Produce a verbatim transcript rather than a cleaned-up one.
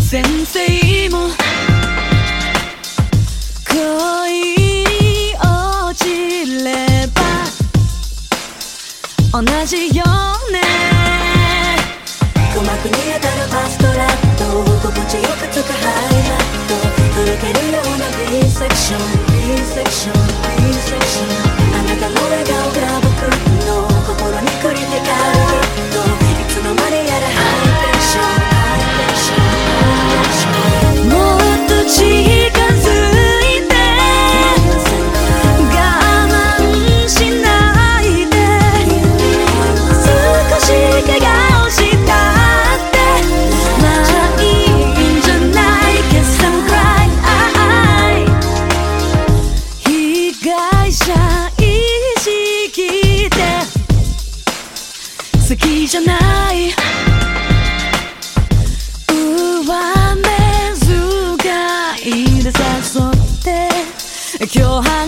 先生も恋に落ちれば同じよね。 鼓膜に当たるバストラット心地よくつくハイハットとろけるような B セクション B セクション B セクションあなたの笑顔が僕の心に繰り光るヒットいつの間にやらハイテンションハイテンションハイテンションもっと近づいて我慢しないで少し怪我をしたってまあいいんじゃない Kiss and cry 被害者意識で好きじゃない上目遣いで誘って脅迫